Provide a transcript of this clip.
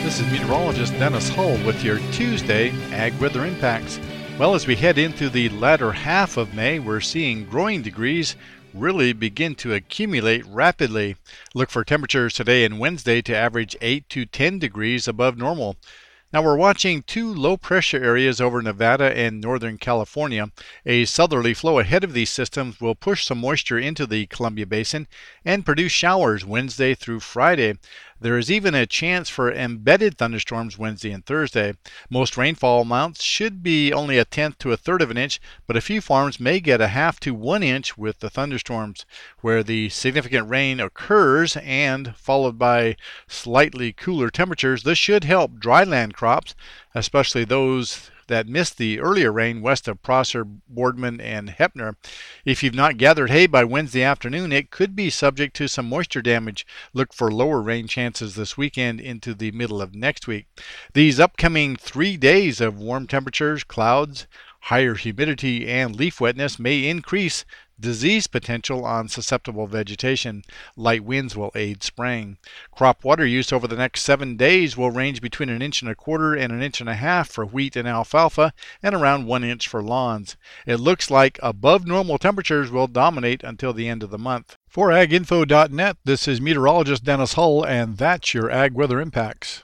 This is meteorologist Dennis Hull with your Tuesday Ag Weather Impacts. Well, as we head into the latter half of May, we're seeing growing degrees really begin to accumulate rapidly. Look for temperatures today and Wednesday to average 8 to 10 degrees above normal. Now we're watching two low pressure areas over Nevada and Northern California. A southerly flow ahead of these systems will push some moisture into the Columbia Basin and produce showers Wednesday through Friday. There is even a chance for embedded thunderstorms Wednesday and Thursday. Most rainfall amounts should be only a tenth to a third of an inch, but a few farms may get a half to 1 inch with the thunderstorms. Where the significant rain occurs and followed by slightly cooler temperatures, this should help dryland crops, especially those that missed the earlier rain west of Prosser, Boardman, and Heppner. If you've not gathered hay by Wednesday afternoon, it could be subject to some moisture damage. Look for lower rain chances this weekend into the middle of next week. These upcoming 3 days of warm temperatures, clouds, higher humidity, and leaf wetness may increase disease potential on susceptible vegetation. Light winds will aid spraying. Crop water use over the next 7 days will range between 1.25 inches and 1.5 inches for wheat and alfalfa, and around 1 inch for lawns. It looks like above normal temperatures will dominate until the end of the month. For aginfo.net, this is meteorologist Dennis Hull, and that's your Ag Weather Impacts.